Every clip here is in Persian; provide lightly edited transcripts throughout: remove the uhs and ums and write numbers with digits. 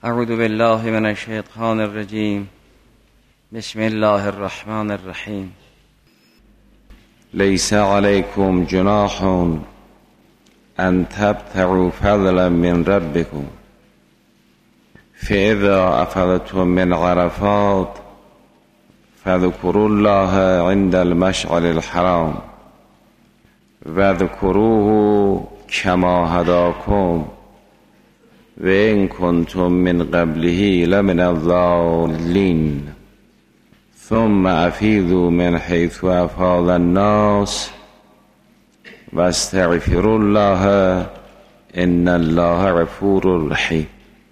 اعوذ بالله من الشیطان الرجیم. بسم الله الرحمن الرحیم. لیس علیکم جناح ان تبتغوا فضلا من ربکم فاذا افضتم من عرفات فاذكروا الله عند المشعر الحرام واذكروه كما هداكم وإن كنتم من قبله لمن الضالين ثم أفيضوا من حيث أفاض الناس واستغفروا الله إن الله غفور رحیم.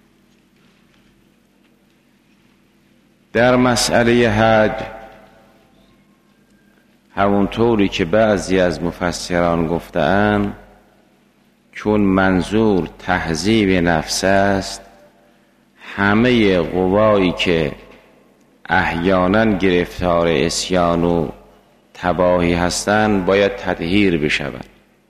در مسئله حج همونطوری که بعضی از مفسران گفتند، چون منظور تهذیب نفس است، همه قوایی که احیانا گرفتار عصیان و تباهی هستند باید تطهیر بشوند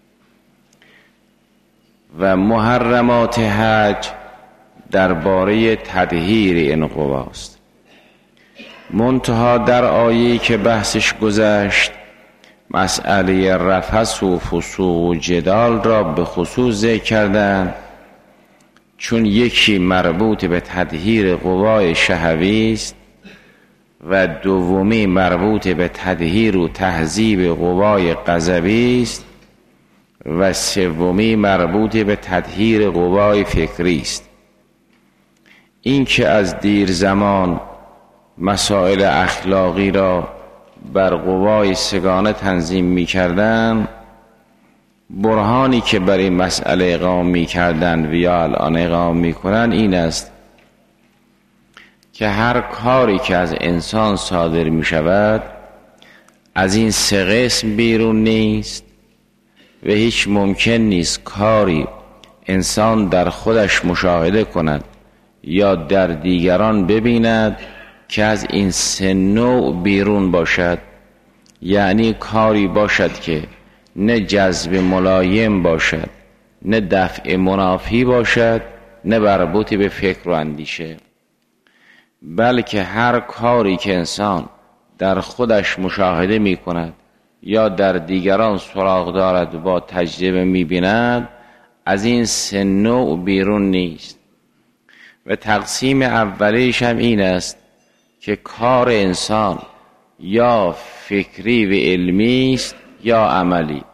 و محرمات حج درباره تطهیر این قواست. منتها در آیه‌ای که بحثش گذشت مسئله رفث و فسوق و جدال را به خصوص ذکر کردند، چون یکی مربوط به تطهیر قوای شهوی است و دومی مربوط به تطهیر و تهذیب قوای غضبی است و سومی مربوط به تطهیر قوای فکری است. این که از دیر زمان مسائل اخلاقی را بر قوای سگانه تنظیم می کردن، برهانی که بر این مسئله اقامه می کردن و یا الان اقامه می کنن این است که هر کاری که از انسان صادر می شود از این سه قسم بیرون نیست و هیچ ممکن نیست کاری انسان در خودش مشاهده کند یا در دیگران ببیند که از این سه نوع بیرون باشد. یعنی کاری باشد که نه جذب ملایم باشد، نه دفع منافی باشد، نه مربوط به فکر و اندیشه، بلکه هر کاری که انسان در خودش مشاهده می کند یا در دیگران سراغ دارد و با تجربه می بیند از این سه نوع بیرون نیست. و تقسیم اولیش هم این است که کار انسان یا فکری و علمی است یا عملی.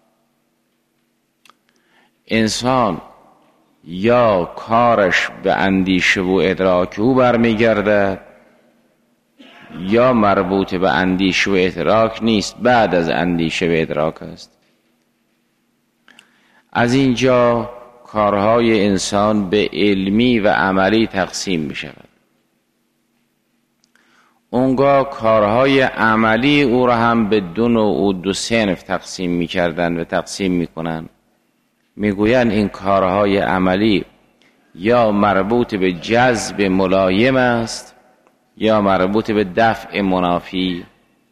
انسان یا کارش به اندیشه و ادراک او برمیگردد یا مربوط به اندیشه و ادراک نیست، بعد از اندیشه و ادراک است. از اینجا کارهای انسان به علمی و عملی تقسیم می شود. اونگاه کارهای عملی او را هم به دو نوع و دو صنف تقسیم می کردن و تقسیم می کنن. می گوین این کارهای عملی یا مربوط به جذب ملایم است یا مربوط به دفع منافی.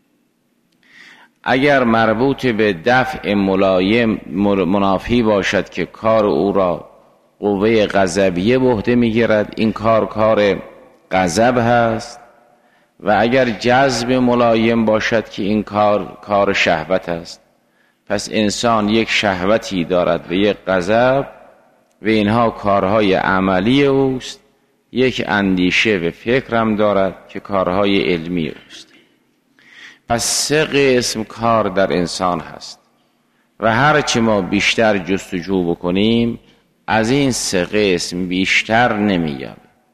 اگر مربوط به دفع ملایم منافی باشد که کار او را قوه غضبیه به عهده می گیرد، این کار غضب هست. و اگر جذب ملایم باشد که این کار شهوت است. پس انسان یک شهوتی دارد و یک غضب و اینها کارهای عملی اوست. یک اندیشه و فکر هم دارد که کارهای علمی اوست. پس سه قسم کار در انسان هست و هرچی ما بیشتر جستجو بکنیم از این سه قسم بیشتر نمی‌یابیم.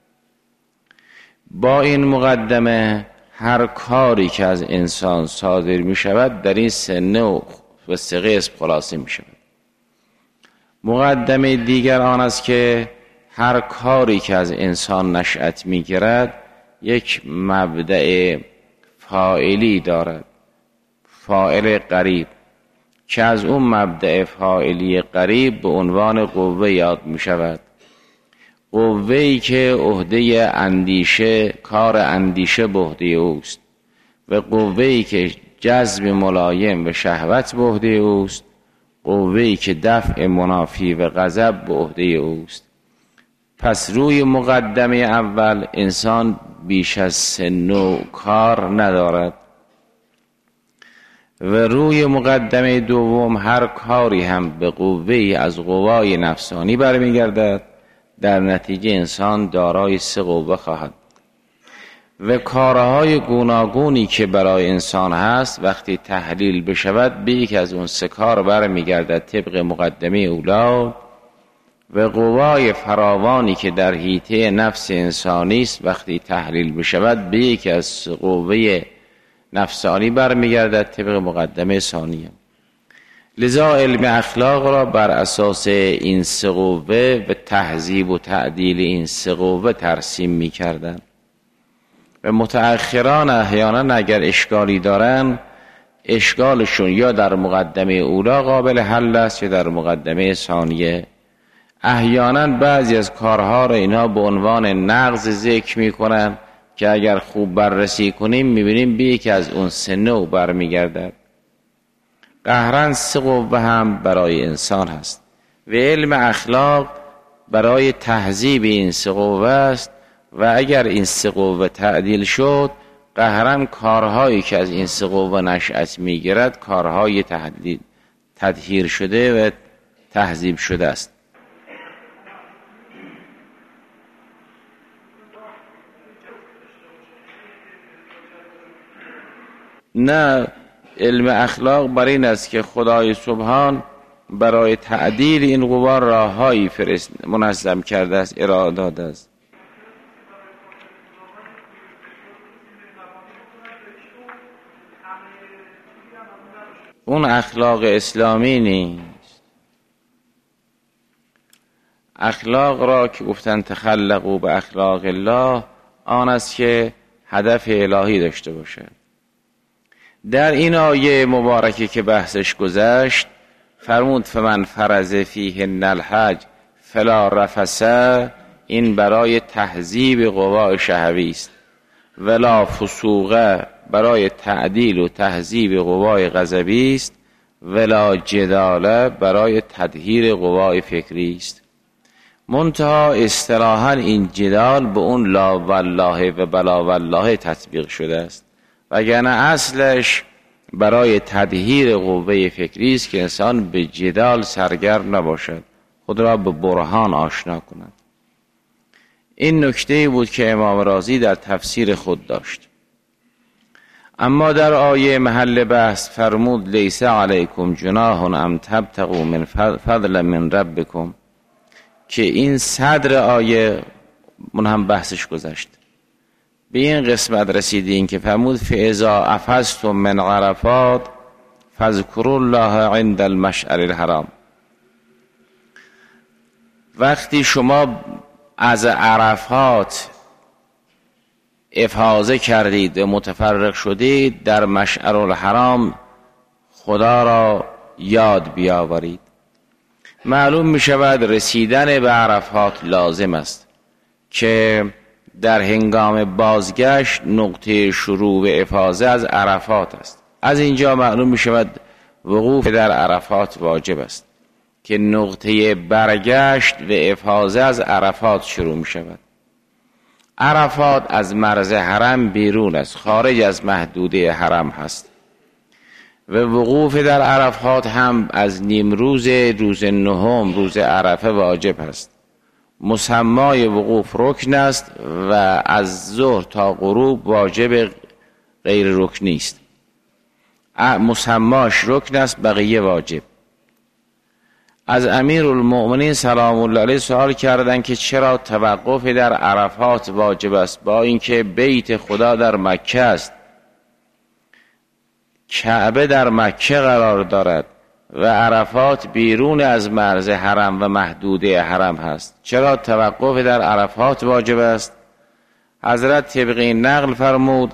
با این مقدمه هر کاری که از انسان صادر می شود در این سه نوع و سه قسم خلاصه می شود. مقدمه دیگر آن است که هر کاری که از انسان نشأت می گیرد یک مبدأ فاعلی دارد، فاعل قریب، که از اون مبدأ فاعلی قریب به عنوان قوه یاد می شود. قوه‌ای که عهده اندیشه، کار اندیشه به عهده اوست و قوه‌ای که جذب ملایم و شهوت به عهده اوست، قوه‌ای که دفع منافی و غضب به عهده اوست. پس روی مقدمه اول انسان بیش از 3 نوع کار ندارد و روی مقدمه دوم هر کاری هم به قوه‌ای از قوای نفسانی برمیگردد. در نتیجه انسان دارای 3 قوه خواهد و کارهای گوناگونی که برای انسان هست وقتی تحلیل بشود به یک از اون 3 کار برمیگردد طبق مقدمه اولی و قوای فراوانی که در حیطه نفس انسانی است وقتی تحلیل بشود به یک از قوه نفسانی برمیگردد طبق مقدمه ثانیه. لذا علم اخلاق را بر اساس این 3 قوه و تهذیب و تعدیل این 3 قوه ترسیم می کردن و متأخران احیانا اگر اشکالی دارن اشکالشون یا در مقدمه اولا قابل حل است یا در مقدمه ثانیه. احیانا بعضی از کارها را اینا به عنوان نقض ذکر می کنن که اگر خوب بررسی کنیم می بینیم به یکی از اون 3 نوع برمیگردد. قهرن 3 قوه هم برای انسان هست و علم اخلاق برای تهذیب این 3 قوه است و اگر این 3 قوه تعدیل شد قهرن کارهایی که از این 3 قوه نشأت میگیرد کارهای تطهیر شده و تهذیب شده است. نه، علم اخلاق بر این است که خدای سبحان برای تعدیل این قوا راههایی منظم کرده است، ارائه داده است. اون اخلاق اسلامی نیست. اخلاق را که گفتن تخلقوا به اخلاق الله آن است که هدف الهی داشته باشد. در این آیه مبارکه که بحثش گذشت فرمود فمن فرض فیهن الحج فلا رفث، این برای تهذیب قوا شهوی است، ولا فسوق برای تعدیل و تهذیب قوای غضبی است، ولا جدال برای تطهیر قوای فکری است. منتها اصطلاحاً این جدال به اون لا والله و بلا والله تطبیق شده است، وگرنه اصلش برای تطهیر قوه فکری است که انسان به جدال سرگرم نباشد، خود را به برهان آشنا کند. این نکته بود که امام رازی در تفسیر خود داشت. اما در آیه محل بحث فرمود لیس علیکم جناح ام تبتغوا من فضل من ربکم، که این صدر آیه من هم بحثش گذشت. به این قسمت رسیدیم که فرمود فاذا افضتم من عرفات فاذکروا الله عند المشعر الحرام. وقتی شما از عرفات افاضه کردید و متفرق شدید در مشعر الحرام خدا را یاد بیاورید. معلوم می شود رسیدن به عرفات لازم است که در هنگام بازگشت نقطه شروع و افاضه از عرفات است. از اینجا معلوم می شود وقوف در عرفات واجب است که نقطه برگشت و افاضه از عرفات شروع می شود. عرفات از مرز حرم بیرون است، خارج از محدوده حرم هست و وقوف در عرفات هم از نیم روز 9 روز عرفه واجب است. مسمای وقوف رکن است و از ظهر تا غروب واجب غیر رکنی است. مسماش رکن است، بقیه واجب. از امیرالمؤمنین سلام الله علیه سوال کردند که چرا توقف در عرفات واجب است با اینکه بیت خدا در مکه است، کعبه در مکه قرار دارد و عرفات بیرون از مرز حرم و محدوده حرم هست، چرا توقف در عرفات واجب است؟ حضرت طبق این نقل فرمود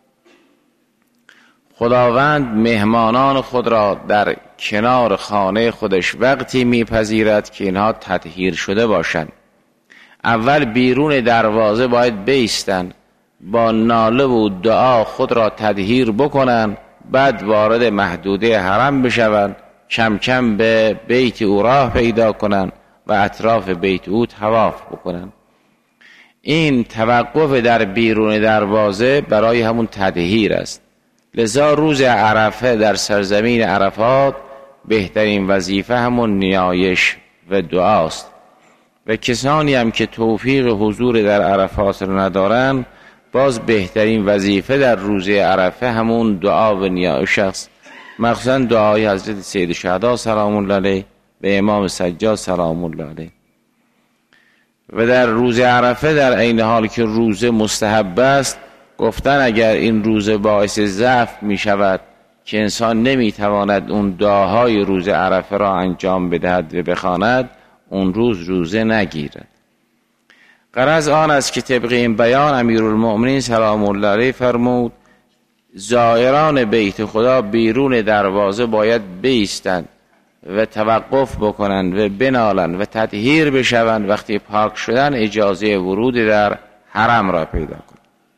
خداوند مهمانان خود را در کنار خانه خودش وقتی میپذیرد که اینها تطهیر شده باشند. اول بیرون دروازه باید بایستند، با ناله و دعا خود را تطهیر بکنند، بعد وارد محدوده حرم بشوند، کم کم به بیت او راه پیدا کنند و اطراف بیت او طواف بکنن. این توقف در بیرون دروازه برای همون تطهیر است. لذا روز عرفه در سرزمین عرفات بهترین وظیفه همون نیایش و دعاست و کسانی هم که توفیق حضور در عرفات رو ندارن باز بهترین وظیفه در روز عرفه همون دعا و نیایش است، مخصوصا دعای حضرت سید شهدا سلام الله علیه و امام سجاد سلام الله علیه. و در روز عرفه در عین حال که روز مستحب است، گفتن اگر این روز باعث ضعف می شود که انسان نمی تواند اون دعاهای روز عرفه را انجام بدهد و بخواند، اون روز روزه نگیرد. غرض آن است که طبق این بیان امیرالمؤمنین سلام الله علیه فرمود زائران بیت خدا بیرون دروازه باید بایستند و توقف بکنند و بنالند و تطهیر بشوند. وقتی پاک شدن اجازه ورود در حرم را پیدا کنند.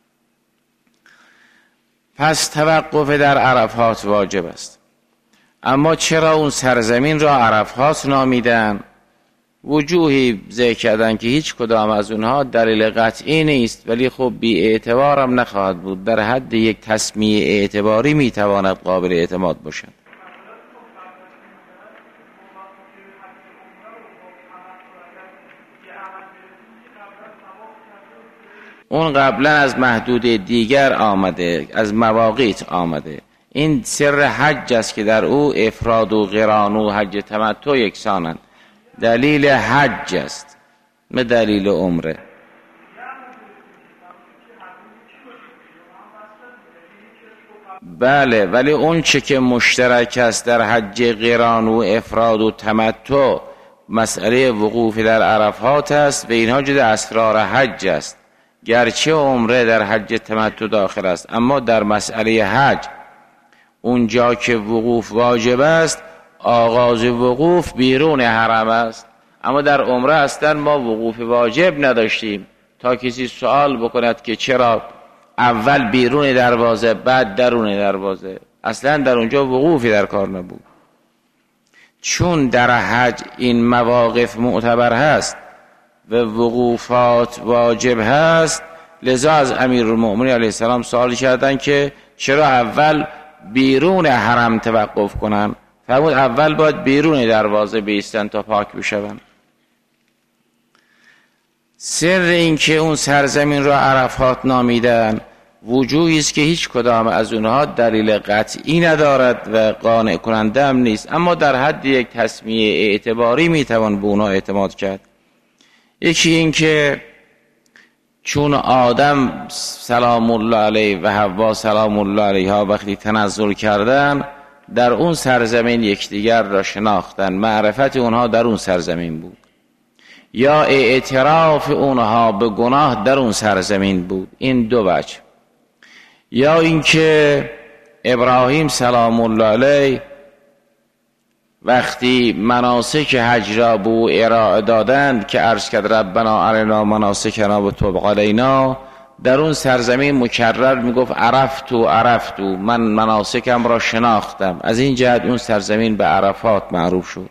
پس توقف در عرفات واجب است. اما چرا اون سرزمین را عرفات نامیدن؟ وجوهی ذکر کردن که هیچ کدام از اونها دلیل قطعی نیست، ولی خب بی اعتبار هم نخواهد بود. در حد یک تسمیه اعتباری میتواند قابل اعتماد باشد. اون قبلا از محدود دیگر آمده، از مواقیت آمده. این سر حج است که در او افراد و قران و حج تمتع یکسانند. دلیل حج است نه دلیل عمره. بله، ولی اون چه که مشترک است در حج قران و افراد و تمتع مسئله وقوف در عرفات است و اینها جز اسرار حج است. گرچه عمره در حج تمتع داخل است، اما در مسئله حج اونجا که وقوف واجب است آغاز وقوف بیرون حرم است. اما در عمره اصلا ما وقوف واجب نداشتیم تا کسی سوال بکند که چرا اول بیرون دروازه بعد درون دروازه. اصلا در اونجا وقوفی در کار نبود. چون در حج این مواقف معتبر هست و وقوفات واجب هست، لذا از امیرالمؤمنین علیه السلام سوال کردن که چرا اول بیرون حرم توقف کنن؟ فرمود اول باید بیرون دروازه بایستن تا پاک بشون. سر این که اون سرزمین را عرفات نامیدن وجوهی است که هیچ کدام از اونها دلیل قطعی ندارد و قانع کننده هم نیست، اما در حد یک تسمیه اعتباری میتوان به اونها اعتماد کرد. یکی این که چون آدم سلام الله علیه و حوا سلام الله علیها وقتی تنزل کردن در اون سرزمین یکدیگر را شناختن، معرفت اونها در اون سرزمین بود، یا اعتراف اونها به گناه در اون سرزمین بود. این دو وجه. یا اینکه ابراهیم سلام الله علیه وقتی مناسک حج را به او ارائه دادند که عرض کرد ربنا ارنا مناسکنا و تب علینا، در اون سرزمین مکرر میگفت عرفتو من مناسکم را شناختم. از این جهت اون سرزمین به عرفات معروف شد.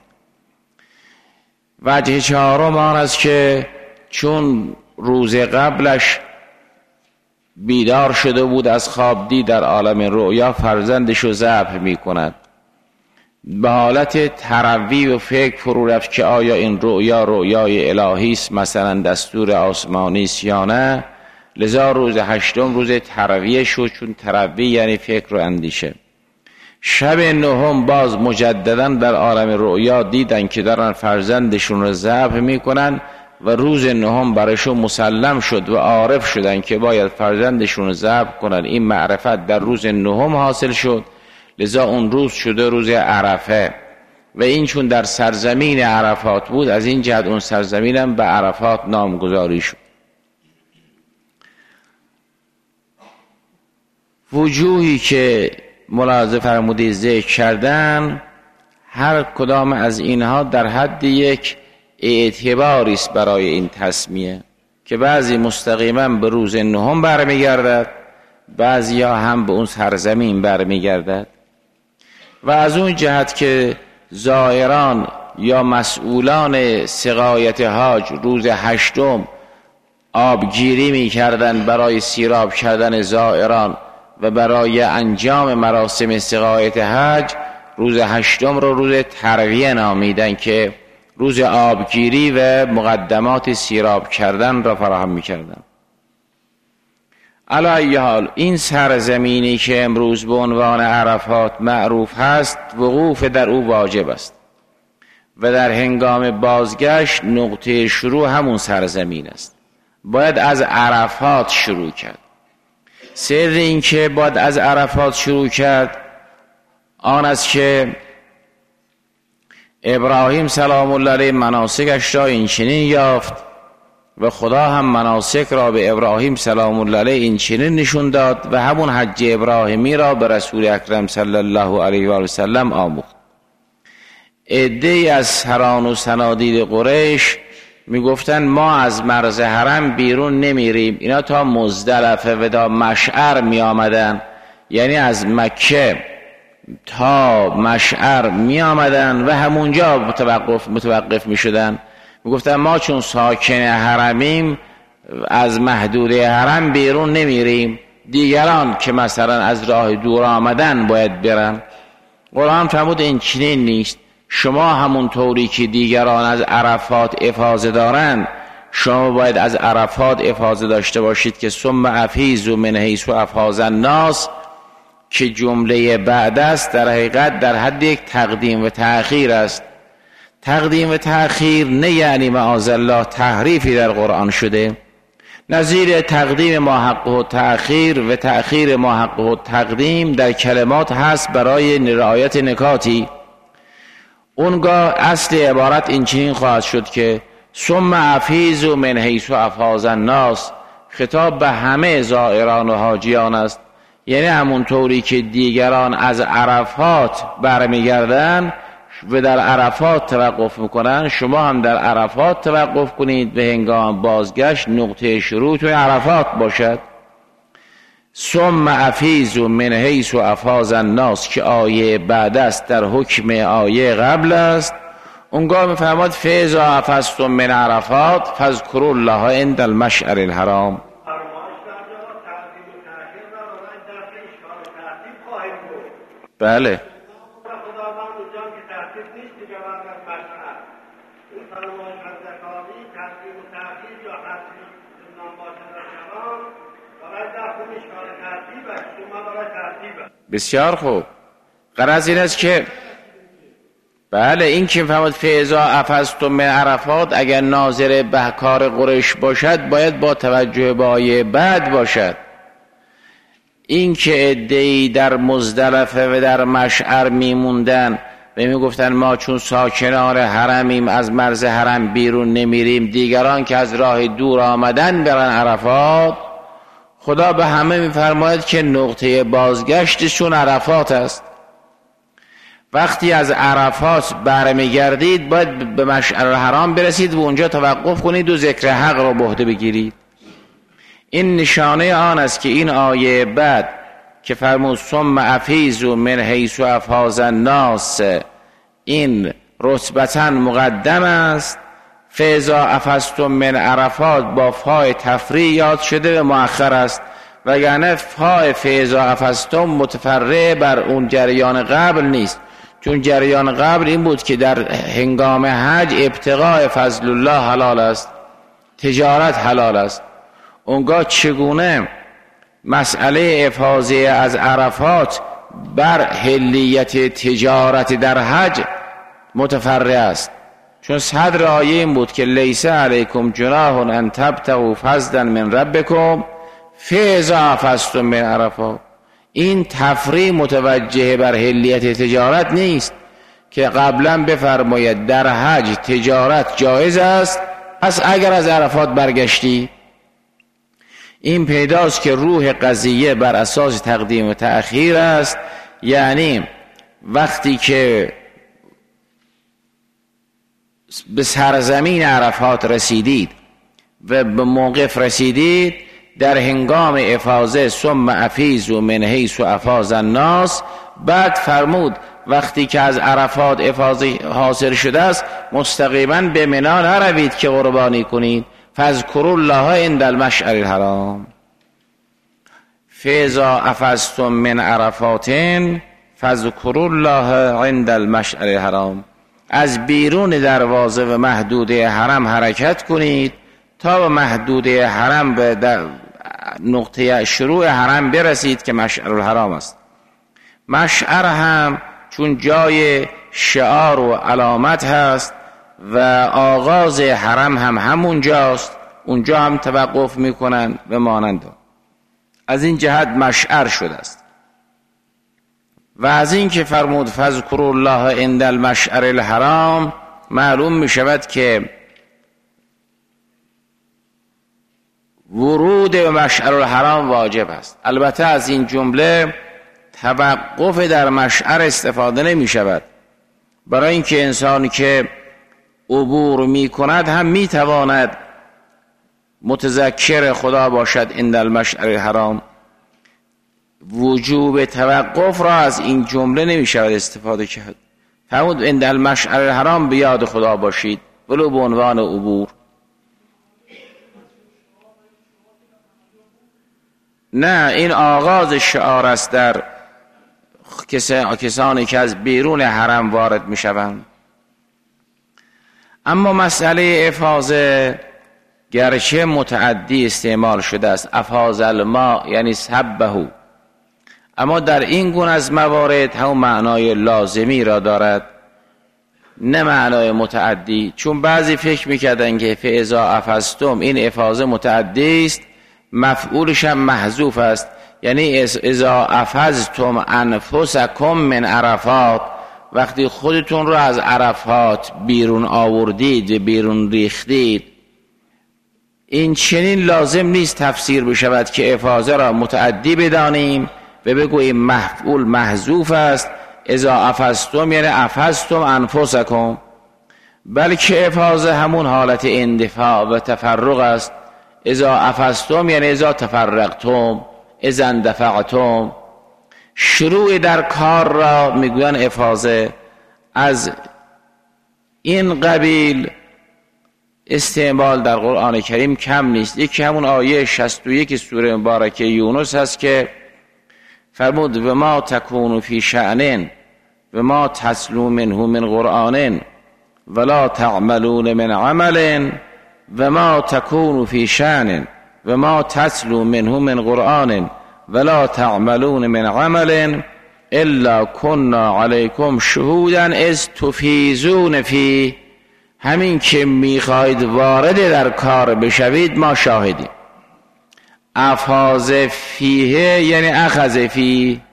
وجه چهارم آن است که چون روز قبلش بیدار شده بود از خواب دید در عالم رؤیا فرزندش رو ذبح می کند، به حالت تروی و فکر فرو رفت که آیا این رؤیا رؤیای الهی است، مثلا دستور آسمانی است یا نه. لذا روز هشتم روز ترویه شد، چون تروی یعنی فکر و اندیشه. شب نهم باز مجددا در عالم رؤیا دیدن که دارن فرزندشون رو ذبح میکنن و روز نهم برایشون مسلم شد و عارف شدن که باید فرزندشون رو ذبح کنن. این معرفت در روز نهم حاصل شد، لذا اون روز شده روز عرفه و این چون در سرزمین عرفات بود از این جهت اون سرزمینم به عرفات نامگذاری شد. وجوهی که ملاحظه فرمودی ذکر کردن، هر کدام از اینها در حد یک اعتباری است برای این تسمیه که بعضی مستقیما به روز نهم برمیگردد، بعضی ها هم به اون سرزمین برمیگردد. و از اون جهت که زائران یا مسئولان سقایت حاج روز 8 آبگیری می کردن برای سیراب کردن زائران و برای انجام مراسم سقایت حج، روز 8 رو روز ترویه نامیدن که روز آبگیری و مقدمات سیراب کردن را فراهم می کردن. علی ای حال این سرزمینی که امروز به عنوان عرفات معروف هست، وقوف در او واجب است و در هنگام بازگشت نقطه شروع همون سرزمین است. باید از عرفات شروع کرد. سر این که باید از عرفات شروع کرد آن است که ابراهیم سلام الله علیه مناسکش را این چنین یافت و خدا هم مناسک را به ابراهیم سلام الله علیه این چنین نشون داد و همون حج ابراهیمی را به رسول اکرم صلی الله علیه و سلم آموخت. عده‌ای از سران و صنادید قریش میگفتن ما از مرز حرم بیرون نمیریم. اینا تا مزدلفه و تا مشعر می آمدن، یعنی از مکه تا مشعر می آمدن و همونجا متوقف می شدن. می گفتن ما چون ساکن حرمیم از محدوده حرم بیرون نمیریم، دیگران که مثلا از راه دور آمدن باید برن. قرآن فرمود این چنین نیست. شما همون طوری که دیگران از عرفات افاضه دارند، شما باید از عرفات افاضه داشته باشید که ثم افیضوا من حیث افاض الناس، که جمله بعد است در حقیقت در حد یک تقدیم و تأخیر است. تقدیم و تأخیر نه یعنی معاذالله تحریفی در قرآن شده، نظیر تقدیم ما حقه تأخیر و تأخیر ما حقه تقدیم در کلمات هست برای رعایت نکاتی. اونگاه اصل عبارت این چنین خواهد شد که ثم افیضوا من حیث افاض الناس، خطاب به همه زائران و حاجیان است، یعنی همون طوری که دیگران از عرفات برمیگردن و در عرفات توقف میکنن، شما هم در عرفات توقف کنید به هنگام بازگشت نقطه شروع توی عرفات باشد. ثم افیضوا من حیث افاض الناس که آیه بعد است در حکم آیه قبل است. اونگاه میفرماد فاذا افضتم من عرفات فاذکروا الله عند المشعر الحرام. بله بسیار خوب. غرض این است که بله این که فهمد فاذا افضتم من عرفات اگر ناظر به کار قریش باشد باید با توجه به آیه بعد باشد. این که عده‌ای در مزدلفه و در مشعر میموندن و میگفتن ما چون ساکنان حرمیم از مرز حرم بیرون نمیریم، دیگران که از راه دور آمدن برن عرفات، خدا به همه میفرماید که نقطه بازگشتشون عرفات است. وقتی از عرفات برمیگردید باید به مشعر حرام برسید و اونجا توقف کنید و ذکر حق را به عهده بگیرید. این نشانه آن است که این آیه بعد که فرمود ثم افیضوا من حیث افاض الناس این رتبتاً مقدم است. فاذا افضتم من عرفات با فای تفریع یاد شده و مؤخر است، وگرنه فای فاذا افضتم متفرع بر اون جریان قبل نیست، چون جریان قبل این بود که در هنگام حج ابتغاء فضل الله حلال است، تجارت حلال است. اونگاه چگونه مسئله افاضه از عرفات بر حلیت تجارت در حج متفرع است؟ چون صدر آیه این بود که لیس علیکم جناح ان تبتغوا فضلا من ربکم فاذا افضتم من عرفات. این تفریع متوجه بر حلیت تجارت نیست که قبلا بفرماید در حج تجارت جایز است، پس اگر از عرفات برگشتی. این پیداست که روح قضیه بر اساس تقدیم و تأخیر است، یعنی وقتی که به سرزمین عرفات رسیدید و به موقف رسیدید، در هنگام افاضه ثم افیضوا من حیث افاض الناس. بعد فرمود وقتی که از عرفات افاضه حاصل شده است مستقیما به منی نروید که قربانی کنید. فاذکروا الله عند المشعر الحرام فاذا افضتم من عرفات فاذکروا الله عند المشعر الحرام. از بیرون دروازه و محدوده حرم حرکت کنید تا به محدوده حرم، به نقطه شروع حرم برسید که مشعر الحرام است. مشعر هم چون جای شعار و علامت هست و آغاز حرم هم همون جاست، اونجا هم توقف میکنن و مانند از این جهت مشعر شده است. و از این که فرمود فاذکروا الله عند المشعر الحرام معلوم می شود که ورود به مشعر الحرام واجب است. البته از این جمله توقف در مشعر استفاده نمی شود، برای اینکه انسانی که عبور می کند هم می تواند متذکر خدا باشد عند المشعر الحرام. وجوب توقف را از این جمله نمی شود استفاده کرد. فرمود عند المشعر الحرام به یاد خدا باشید ولو به عنوان عبور. نه، این آغاز شعار است در کسانی که از بیرون حرم وارد می شوند. اما مسئله افاضه گرچه متعدی استعمال شده است، افاض الماء یعنی سبه، اما در این گونه از موارد هم معنای لازمی را دارد نه معنای متعدی. چون بعضی فکر میکردن که فاذا افضتم این افاضه متعدی است، مفعولش هم محذوف است، یعنی اذا افضتم انفسکم من عرفات، وقتی خودتون رو از عرفات بیرون آوردید و بیرون ریختید. این چنین لازم نیست تفسیر بشود که افاضه را متعدی بدانیم و بگوییم مفعول محذوف است، اذا افضتم یعنی افضتم انفسکم، بلکه افاضه همون حالت اندفاع و تفرق است. اذا افضتم یعنی اذا تفرقتم، اذا اندفعتم. شروع در کار را میگوین افاضه. از این قبیل استعمال در قرآن کریم کم نیست. یکی همون آیه 61 سوره مبارکه یونس هست که فرمود و ما تکون فی شأن و ما تتلو منه من قرآن ولا تعملون من عمل و ما تکون فی شأن و ما تتلو منه من قرآن ولا تعملون من عمل الا كنا علیکم شهودا اذ تفیضون فی. همین که میخواهید وارد در کار بشوید ما شاهدیم. افاض فیه یعنی اخذ فی.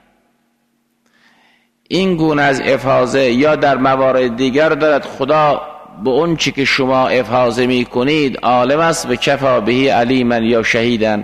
این گونه از افاضه یا در موارد دیگر دارد خدا به اون چی که شما افاضه میکنید عالم است و کفا بهی علیما یا شهیدن.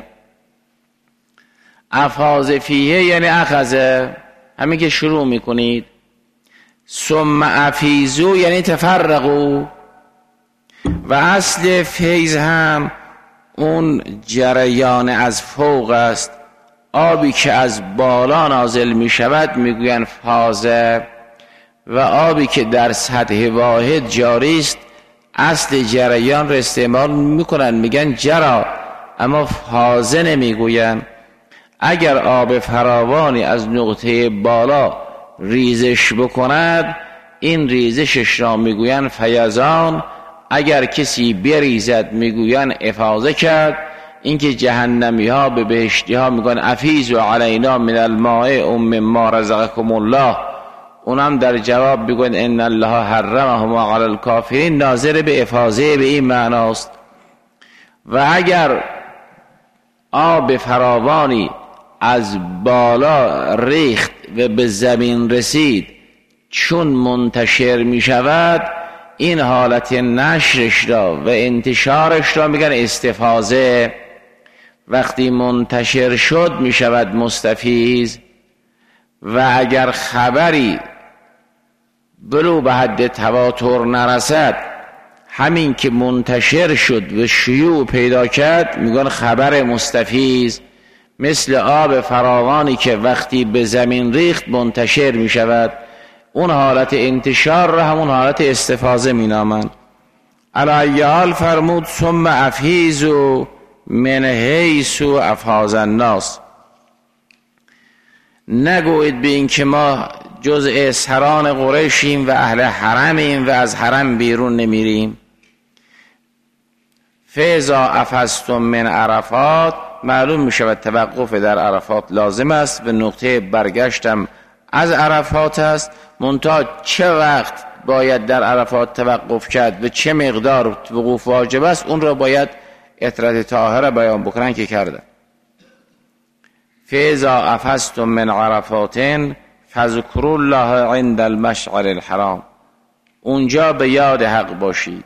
افاض فیه یعنی اخذه، همین که شروع میکنید. ثم افیضوا یعنی تفرقوا. و اصل فیض هم اون جریان از فوق است. آبی که از بالا نازل می شود میگوین فاضه، و آبی که در سطح واحد جاری است اصل جریان را استعمال میکنن میگن جرا، اما فاضه نمیگوین. اگر آب فراوانی از نقطه بالا ریزش بکند این ریزشش را میگوین فیضان. اگر کسی بریزد میگوین افاضه کرد. اینکه جهنمی ها به بهشتی ها میگن افیضوا علینا من الماء مما رزقکم الله، اونم در جواب میگن ان الله حرمهما علی الکافرین، ناظر به افاضه به این معناست. و اگر آب فراوانی از بالا ریخت و به زمین رسید چون منتشر میشود این حالت نشرش را و انتشارش را میگن استفاضه. وقتی منتشر شد میشود مستفیض. و اگر خبری بلو به حد تواتر نرسد، همین که منتشر شد و شیوع پیدا کرد میگن خبر مستفیض، مثل آب فراوانی که وقتی به زمین ریخت منتشر می شود. اون حالت انتشار را همون حالت استفاضه می نامند. علی حال فرمود ثم افیضوا من حیث افاض الناس. نگویید به این که ما جزء سران قریشیم و اهل حرمیم و از حرم بیرون نمیریم. فاذا افضتم من عرفات، معلوم می شود توقف در عرفات لازم است و نقطه برگشتم از عرفات است. منتها چه وقت باید در عرفات توقف کرد و چه مقدار وقوف واجب است اون را باید اطرت طاهره بیان بکنن که کرده. فاذا افضتم من عرفات فاذکروا الله عند المشعر الحرام، اونجا به یاد حق باشید.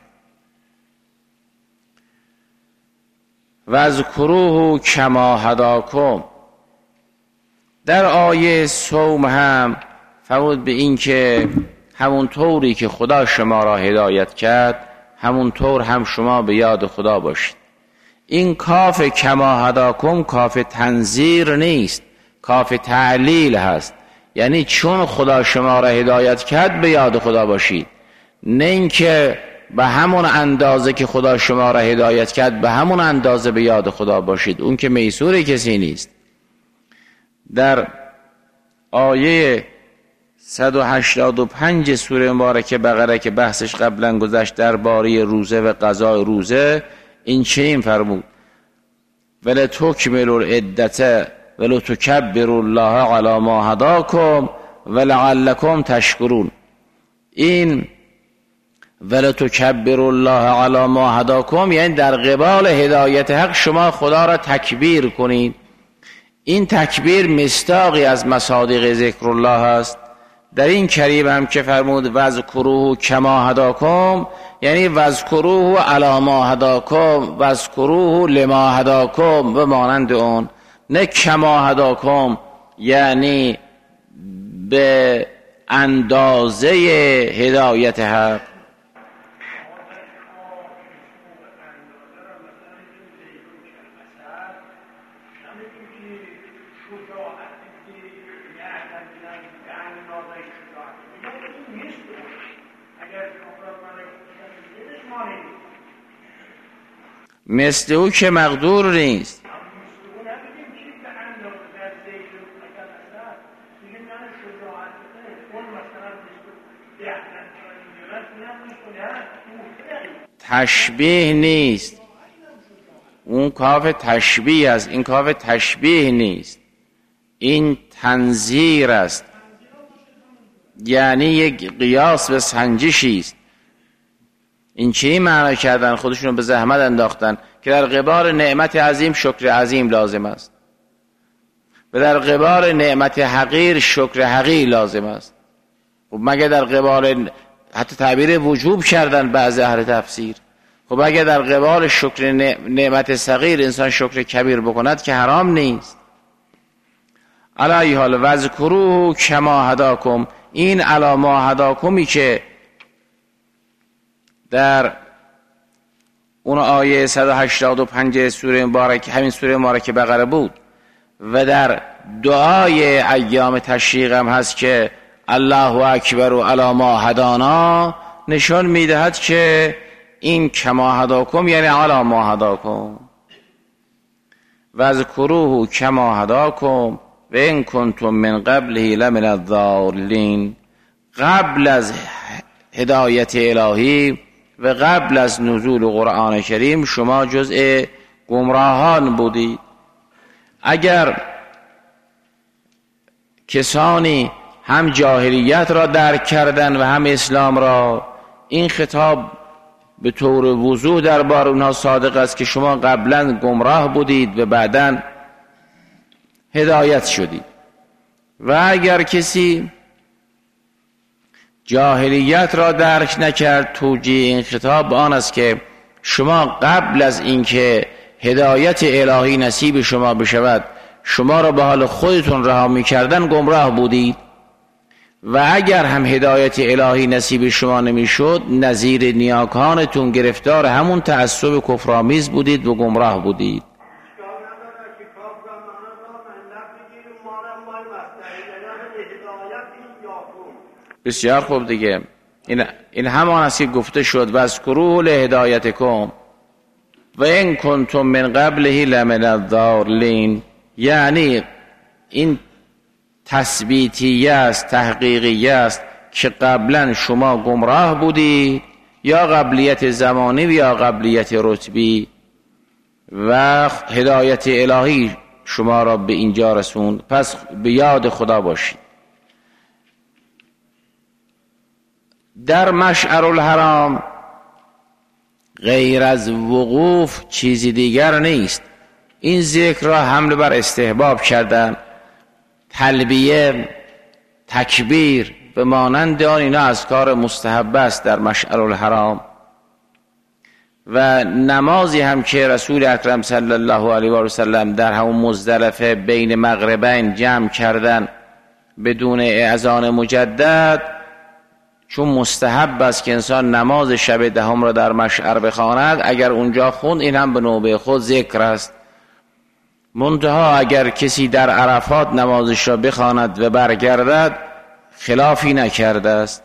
واذکروه کما هداکم، در آیه صوم هم فرمود به این که همون طوری که خدا شما را هدایت کرد همون طور هم شما به یاد خدا باشید. این کاف کما هداکم کاف تنذیر نیست، کاف تعلیل هست. یعنی چون خدا شما را هدایت کرد به یاد خدا باشید، نه اینکه به همون اندازه که خدا شما را هدایت کرد به همون اندازه به یاد خدا باشید. اون که میسور کسی نیست. در آیه 185 سوره مبارکه بقره که بحثش قبلا گذشت درباره روزه و قضای روزه، این چنین فرمود ولتکملوا العدة ولتکبروا الله علی ما هداکم ولعلکم تشکرون. این ولتکبروا الله علی ما هداکم یعنی در قبال هدایت حق شما خدا را تکبیر کنید. این تکبیر مصداقی از مصادیق ذکر الله است. در این کریم هم که فرمود واذکروه کما هداکم یعنی واذکروه علی ما هداکم واذکروه لما هداکم و مانند اون، نه کما هداکم یعنی به اندازه هدایت حق. مثل او که مقدور نیست. تشبیه نیست، اون کاف تشبیه است، این کاف تشبیه نیست، این تنظیر است. یعنی یک قیاس و سنجشی است. این چی معنی کردن؟ خودشون به زحمت انداختن که در قبال نعمت عظیم شکر عظیم لازم است و در قبال نعمت حقیر شکر حقیر لازم است. خب مگه در قبال، حتی تعبیر وجوب کردن بعض اهل تفسیر، خب اگه در قبال شکر نعمت صغیر انسان شکر کبیر بکند که حرام نیست. علی حال واذکروه کما هداکم، این علی ما هداکمی که در اون آیه 185 سوره مبارکه، همین سوره مبارکه بقره بود و در دعای ایام تشریق هم هست که الله اکبر و علی ما هدانا، نشان میدهد که این کما هداکم یعنی علی ما هداکم. واذکروه کما هداکم و ان کنتم من قبله لمن الضالین، قبل از هدایت الهی و قبل از نزول قرآن کریم شما جزء گمراهان بودید. اگر کسانی هم جاهلیت را درک کردن و هم اسلام را، این خطاب به طور وضوح دربار اونها صادق است که شما قبلا گمراه بودید و بعداً هدایت شدید. و اگر کسی جاهلیت را درک نکرد، توجیه این خطاب آن است که شما قبل از اینکه هدایت الهی نصیب شما بشود شما را به حال خودتون رها می‌کردن گمراه بودید و اگر هم هدایت الهی نصیب شما نمیشد، نظیر نیاکانتون گرفتار همون تعصب کفرآمیز بودید و گمراه بودید. بسیار خوب دیگه، این همان است که گفته شد واذکروه لهدایتکم و ان کنتم من قبله لمن الضالین. یعنی این تثبیتیه است، تحقیقیه است که قبلا شما گمراه بودید، یا قبلیت زمانی و یا قبلیت رتبی، و هدایت الهی شما را به اینجا رسوند. پس به یاد خدا باشید. در مشعر الحرام غیر از وقوف چیزی دیگر نیست. این ذکر را حمل بر استحباب کردن، تلبیه، تکبیر به مانند آن، اینا از کار مستحب است در مشعر الحرام. و نمازی هم که رسول اکرم صلی الله علیه و سلم در همون مزدلفه بین مغربین جمع کردن بدون اذان مجدد، چون مستحب است که انسان نماز شب دهم را در مشعر بخواند، اگر اونجا خوند این هم به نوبه خود ذکر است. منتها اگر کسی در عرفات نمازش را بخواند و برگردد، خلافی نکرده است.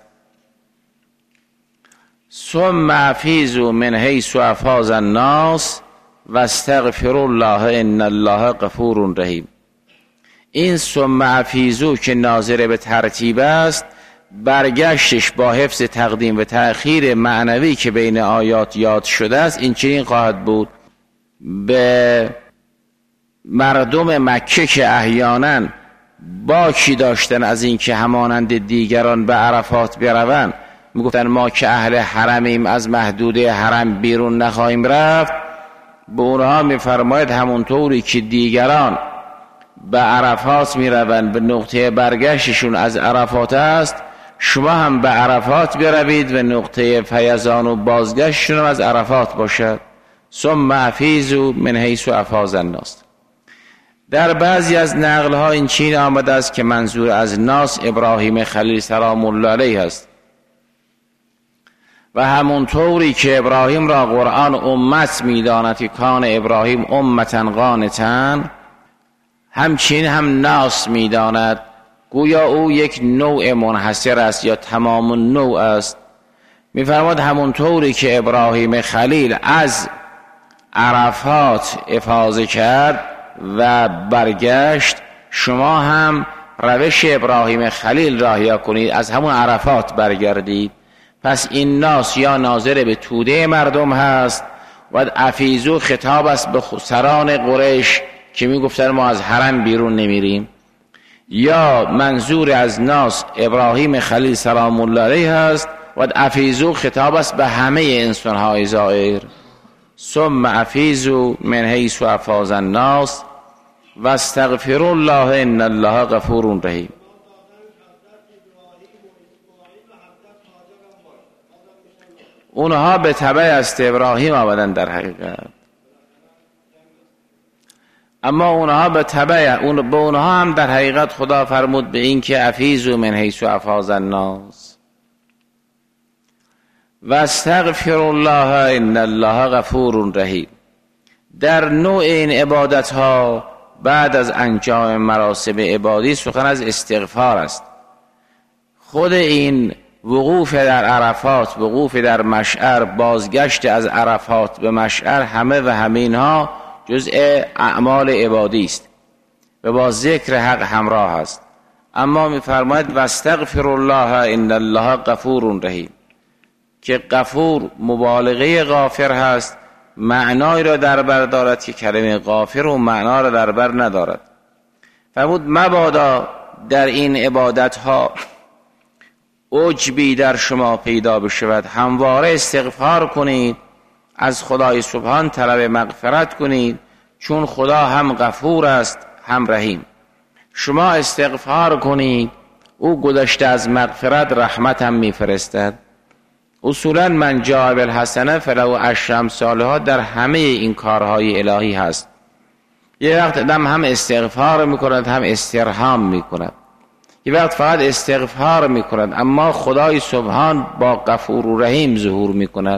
ثم افیضوا من حیث افاض الناس واستغفروا الله ان الله غفور رحیم. این ثم افیضوا که ناظر به ترتیب است، برگشتش با حفظ تقدیم و تأخیر معنوی که بین آیات یاد شده است این چنین خواهد بود: به مردم مکه که احیانا باکی داشتن از این که همانند دیگران به عرفات بروند، میگفتن ما که اهل حرمیم از محدوده حرم بیرون نخواهیم رفت، به اونها میفرماید همونطوری که دیگران به عرفات میروند، به نقطه برگشتشون از عرفات است، شما هم به عرفات بروید و نقطه فیضان و بازگشتشون از عرفات باشد. ثم افیضوا من حیث افاض الناس. در بعضی از نقل‌ها این چین آمده است که منظور از ناس ابراهیم خلیل سلام الله علیه است، و همونطوری که ابراهیم را قرآن امت می‌داند که کان ابراهیم امتا قانتا، همچین هم ناس می‌داند گویا او یک نوع منحصر است یا تمام نوع است. می‌فرماد همونطوری که ابراهیم خلیل از عرفات افاضه کرد و برگشت، شما هم روش ابراهیم خلیل را احیا کنید، از همون عرفات برگردید. پس این ناس یا ناظر به توده مردم هست و افیضوا خطاب است به سران قریش که میگفتن ما از حرم بیرون نمیریم، یا منظور از ناس ابراهیم خلیل سلام الله علیه هست و افیضوا خطاب است به همه انسان‌های زائر. ثم افیضوا من حیث افاض الناس واستغفروا الله ان الله غفور رحیم. اونها به تبع است ابراهیم آمدن در حقیقت، اما اونها به تبع به اونها هم در حقیقت خدا فرمود به این که افیضوا من حیث افاض الناس واستغفروا الله ان الله غفور رحیم. در نوع این عبادت ها بعد از انجام مراسم عبادی سخن از استغفار است. خود این وقوف در عرفات، وقوف در مشعر، بازگشت از عرفات به مشعر، همه و همه اینها جزء اعمال عبادی است و با ذکر حق همراه است. اما می‌فرماید واستغفر الله ان الله غفور رحیم، که غفور مبالغه غافر هست، معنای را در بر دارد که کلمه غافر و معنا را در بر ندارد. فرمود مبادا در این عبادت ها عجبی در شما پیدا بشود، همواره استغفار کنید، از خدای سبحان طلب مغفرت کنید، چون خدا هم غفور است هم رحیم. شما استغفار کنید، او گذشته از مغفرت رحمت هم میفرستد. اصولا من جاء بالحسنه فله عشر امثالها در همه این کارهای الهی هست. یه وقت آدم هم استغفار میکند هم استرحام میکند. یه وقت فقط استغفار میکند، اما خدای سبحان با غفور و رحیم ظهور میکند.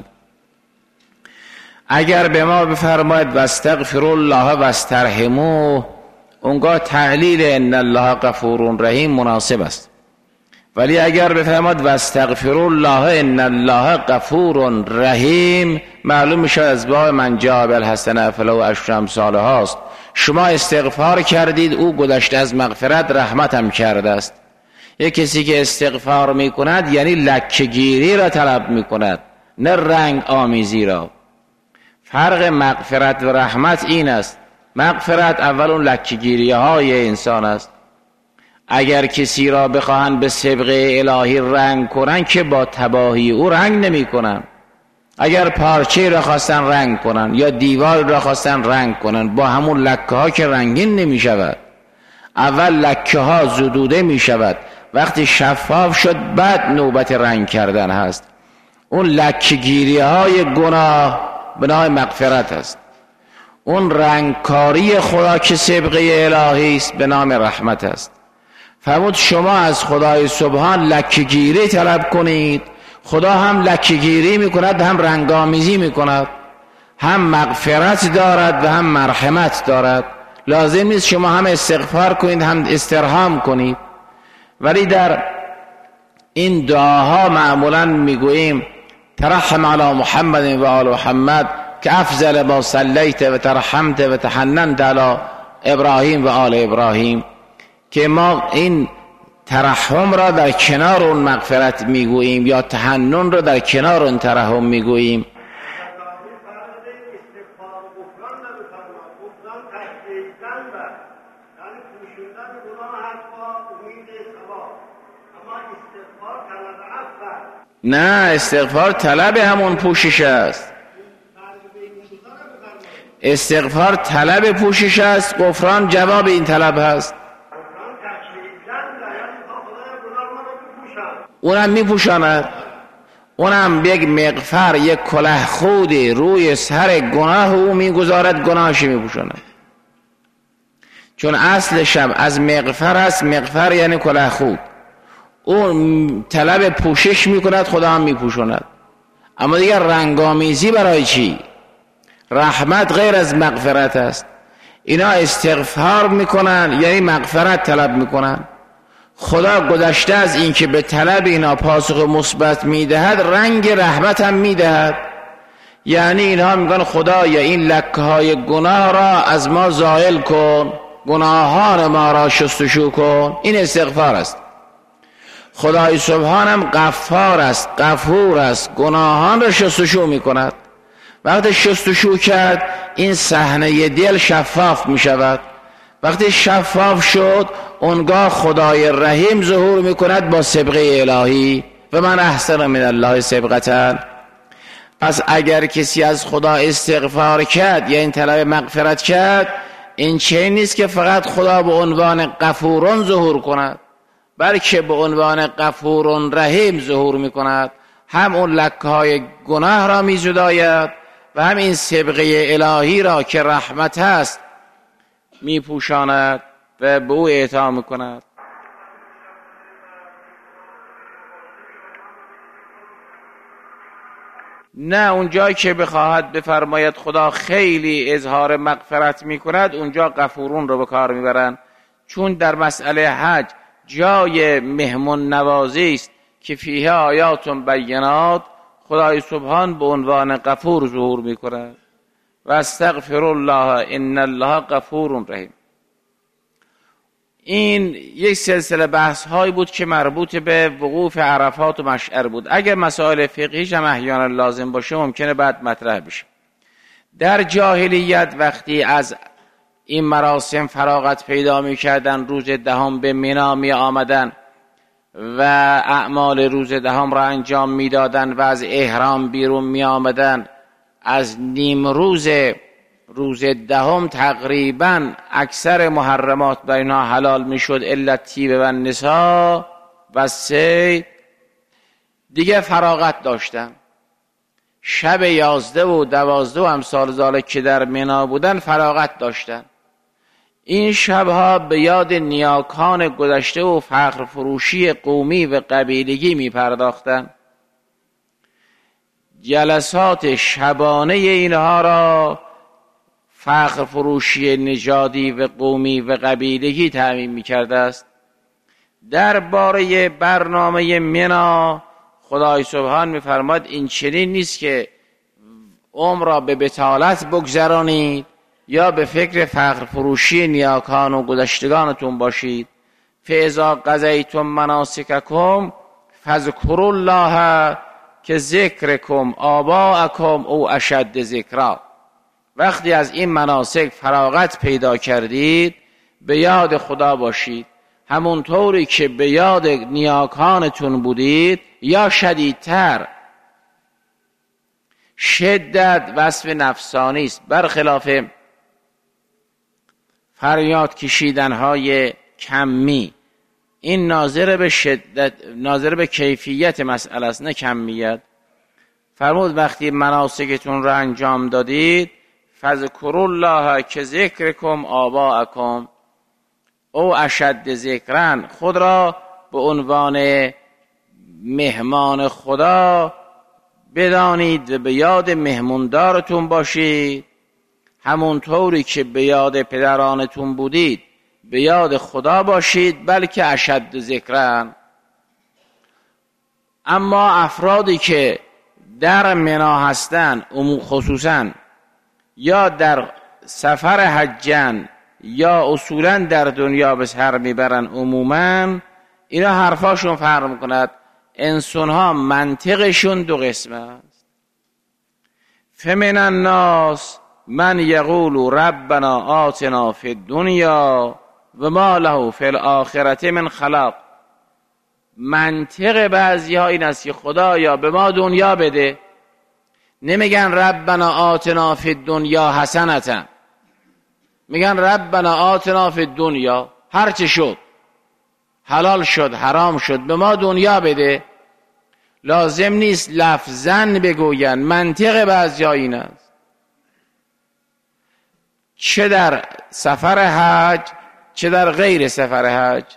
اگر به ما بفرماید واستغفروا الله واسترحموه، اونگاه تعلیل ان الله غفور رحیم مناسب است. ولی اگر بفرماید واستغفروا الله ان الله غفور رحیم، معلوم میشه از باب من جاء بالحسنة فله عشر امثالها است. شما استغفار کردید، او گذشته از مغفرت رحمت هم کرده است. یک کسی که استغفار میکند یعنی لکه‌گیری را طلب میکند، نه رنگ آمیزی را. فرق مغفرت و رحمت این است. مغفرت اول اون لکه‌گیری های انسان است. اگر کسی را بخواهند به سبقه الهی رنگ کنن که با تباهی او رنگ نمی کنن. اگر پارچه را خواستن رنگ کنن یا دیوار را خواستن رنگ کنن، با همون لکه ها که رنگین نمی شود. اول لکه ها زدوده می شود، وقتی شفاف شد بعد نوبت رنگ کردن هست. اون لکه گیری های گناه به نام مغفرت است. اون رنگکاری خدا که سبقه الهی است به نام رحمت است. فرمود شما از خدای سبحان لکه‌گیری طلب کنید، خدا هم لکه‌گیری میکند، هم رنگامیزی میکند، هم مغفرت دارد و هم مرحمت دارد. لازم نیست شما هم استغفار کنید هم استرحام کنید. ولی در این دعاها معمولا میگوییم ترحم علی محمد و آل محمد که افضل ما صلیت و ترحمت و تحننت علی ابراهیم و آل ابراهیم، که ما این ترحم را در کنار اون مغفرت میگوییم یا تحنن را در کنار اون ترحم میگوییم. نه، استغفار طلب همون پوشش است. استغفار طلب پوشش است، غفران جواب این طلب هست. اونم میپوشاند، اونم یک مغفر، یک کلاه خودی روی سر گناه او میگذارد، گناهش میپوشاند. چون اصلش هم از مغفر است. مغفر یعنی کلاه خود. اون طلب پوشش میکند، خدا هم میپوشاند. اما دیگر رنگامیزی برای چی؟ رحمت غیر از مغفرت است. اینا استغفار میکنن یعنی مغفرت طلب میکنن. خدا گذشته از این که به طلب اینا پاسخ مثبت میدهد، رنگ رحمت هم میدهد. یعنی اینها میگن خدایا این لکه های گناه را از ما زائل کن، گناهان ما را شستشو کن. این استغفار است. خدای سبحانم غفار است، غفور است، گناهان را شستشو میکند. وقتی شستشو کرد این صحنه دل شفاف میشود. وقتی شفاف شد اونگاه خدای رحیم ظهور میکند با سبقه الهی. و من احسن من الله سبقتا. پس اگر کسی از خدا استغفار کرد یا این طلب مغفرت کرد، این چه نیست که فقط خدا به عنوان غفورون ظهور کند، بلکه به عنوان غفورون رحیم ظهور میکند. هم اون لکه های گناه را میزداید و هم این سبقه الهی را که رحمت است میپوشاند و به او اعطا میکند. نه، اونجایی که بخواهد بفرماید خدا خیلی اظهار مغفرت میکند، اونجا غفورون رو به کار میبرن. چون در مسئله حج جای مهمون نوازی است که فیه آیات بینات، خدای سبحان به عنوان غفور ظهور میکند. و استغفر الله ان الله غفور رحیم. این یک سلسله بحث هایی بود که مربوط به وقوف عرفات و مشعر بود. اگر مسائل فقهیش هم احیانا لازم باشه ممکنه بعد مطرح بشه. در جاهلیت وقتی از این مراسم فراغت پیدا می‌کردن، روز دهم به مینا می آمدن و اعمال روز دهم را انجام میدادن و از احرام بیرون می آمدن. از نیم روز دهم تقریبا اکثر محرمات بر اینها حلال میشد الا تیب و نساء و صید. دیگه فراغت داشتن. شب 11 و 12 و امثال ذالک که در مینا بودن فراغت داشتن. این شبها به یاد نیاکان گذشته و فخر فروشی قومی و قبیلگی می پرداختن. جلسات شبانه اینها را فخر فروشی نژادی و قومی و قبیلگی تعمین می کرده است. درباره برنامه منا خدای سبحان می فرماد این چنین نیست که عمر را به بطالت بگذرانید یا به فکر فخر فروشی نیاکان و گذشتگانتون باشید. فاذا قضیتم مناسککم فاذکروا الله که ذکرکم آباءکم او اشد ذکرا. وقتی از این مناسک فراغت پیدا کردید به یاد خدا باشید همونطوری که به یاد نیاکانتون بودید یا شدیدتر. شدت وصف نفسانی است، برخلاف فریاد کشیدنهای کمی. این ناظر به شدت، ناظر به کیفیت مسئله است نه کمیت. فرمود وقتی مناسکتون را انجام دادید فذکروا الله که ذکرکم آباءکم او اشد ذکرن، خود را به عنوان مهمان خدا بدانید و به یاد مهموندارتون باشید همونطوری که به یاد پدرانتون بودید به یاد خدا باشید بلکه اشد ذکرن. اما افرادی که در منا هستن خصوصا یا در سفر حجن یا اصولا در دنیا به سر میبرن عموما، اینا حرفاشون فرق میکند. انسان ها منطقشون دو قسم است. فمن الناس من یقول ربنا آتنا فی الدنیا و ما له فی الاخرة من خلاق. منطق بعضی ها این است که خدایا به ما دنیا بده. نمیگن ربنا آتنا فی الدنیا حسنة، میگن ربنا آتنا فی الدنیا، هر چه شد حلال شد حرام شد به ما دنیا بده. لازم نیست لفظاً بگوین، منطق بعضی این است. چه در سفر حج چه در غیر سفر حج.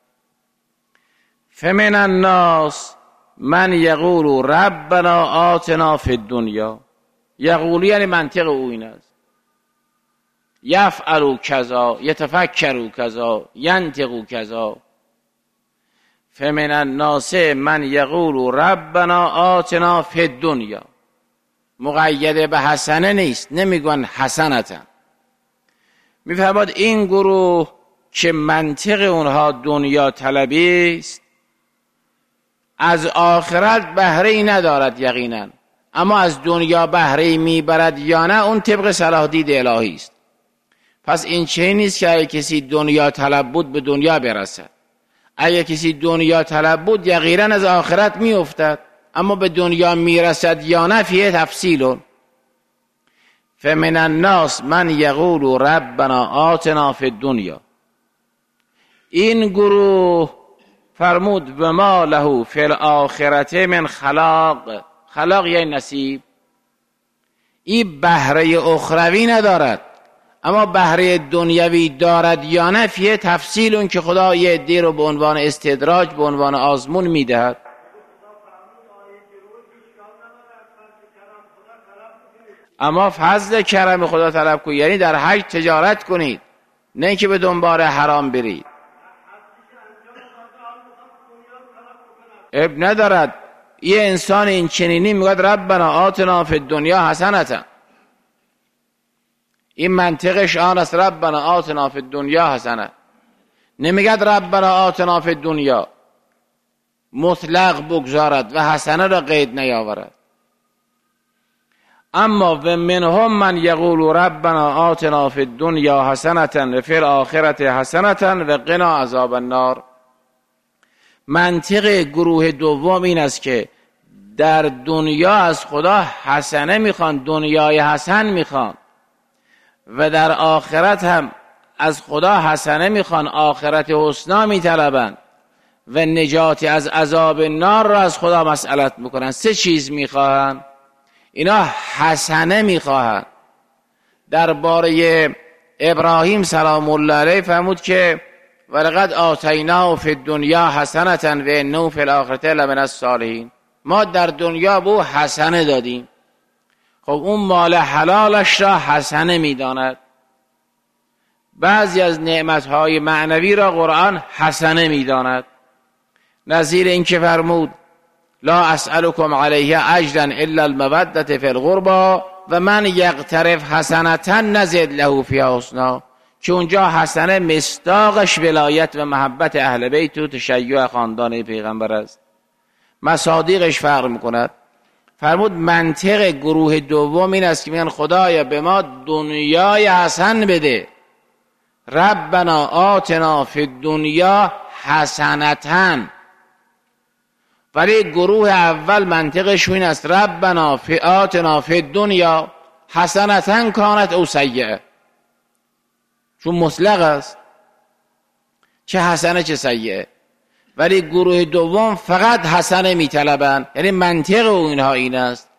فمن الناس من یقول ربنا آتنا فی الدنیا، یقول یعنی منطق او این است. یفعل کذا یتفکر کذا ینطق کذا. فمن الناس من یقول ربنا آتنا فی الدنیا، مقید به حسنه نیست، نمیگن حسنتا. میفرماد این گروه که منطق اونها دنیا طلبی است از آخرت بهره ای ندارد یقینا، اما از دنیا بهره ای میبرد یا نه اون طبق صلاح دید الهی است. پس این چه نیست که اگه کسی دنیا طلب بود به دنیا برسد. اگه کسی دنیا طلب بود یقینا از آخرت میافتد، اما به دنیا میرسد یا نه فیه تفصیل. فمن الناس من یقول ربنا آتنا فی الدنیا. این گروه فرمود و ما له فی الاخرة من خلاق. خلاق یعنی نصیب. این بهره اخروی ندارد، اما بهره دنیوی دارد یا نه فیه تفصیل. اون که خدا یه عده رو به عنوان استدراج به عنوان آزمون میدهد. اما فضل کرم خدا طلب کنید، یعنی در حج تجارت کنید، نه که به دنبال حرام برید. اب ندارد یه انسان این چنینی میگوید ربنا آتنا فی الدنیا حسنة، این منطقش آن است ربنا آتنا فی الدنیا حسنة. نمیگد ربنا آتنا فی الدنیا مطلق بگذارد و حسنه را قید نیاورد. اما و منهم من یقول ربنا آتنا فی الدنیا حسنة و فی الاخرة حسنة و قنا عذاب النار. منطق گروه دوم این است که در دنیا از خدا حسنه میخوان، دنیای حسن میخوان، و در آخرت هم از خدا حسنه میخوان، آخرت حسنا میطلبند و نجات از عذاب نار را از خدا مسئلت میکنن. سه چیز میخواهند اینا، حسنه میخواهند درباره ابراهیم سلام الله علیه فرمود که ولقد آتیناه فی الدنیا حسنة و انه فی الاخرة لمن الصالحین. ما در دنیا به او حسنه دادیم. خب اون مال حلالش را حسنه میداند. بعضی از نعمتهای معنوی را قرآن حسنه میداند. نظیر این که فرمود لا اسألكم علیه اجرا الا المودة فی القربى و من یقترف حسنة نزد له فی حسنا، که اونجا حسنه مصداقش ولایت و محبت اهل بیت و تشیع خاندان پیغمبر است. مصادیقش فرق میکند. فرمود منطق گروه دوم این است که میگن خدایا به ما دنیای حسن بده، ربنا آتنا فی الدنیا حسنة. ولی گروه اول منطقش این است ربنا آتنا فی الدنیا حسنة کانت او سیئه، چون مطلق است چه حسنه چه سیئه. ولی گروه دوم فقط حسنه میطلبند، یعنی منطق اینها این است.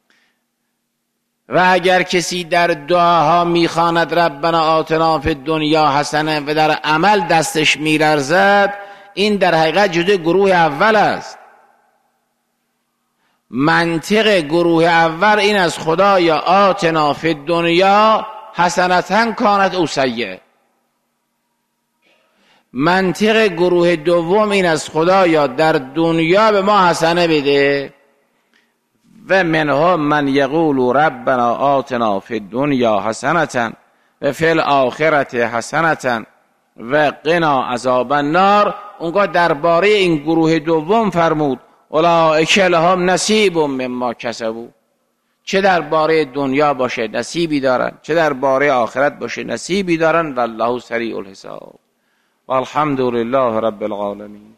و اگر کسی در دعاها میخواند ربنا آتنا فی الدنیا حسنه و در عمل دستش میلرزد، این در حقیقت جزء گروه اول است. منطق گروه اول این است خدایا آتنا فی الدنیا حسنة کانت او سیئه. منطق گروه دوم این است خدایا در دنیا به ما حسنه بده، و منهم من یقول ربنا آتنا فی الدنیا حسنة و فی الاخرة حسنة و قنا عذاب النار. اونگاه درباره این گروه دوم فرمود اولئک لهم نصیب مما کسبوا. چه درباره دنیا باشه نصیبی دارن، چه درباره آخرت باشه نصیبی دارن. والله سریع الحساب. والحمد لله رب العالمین.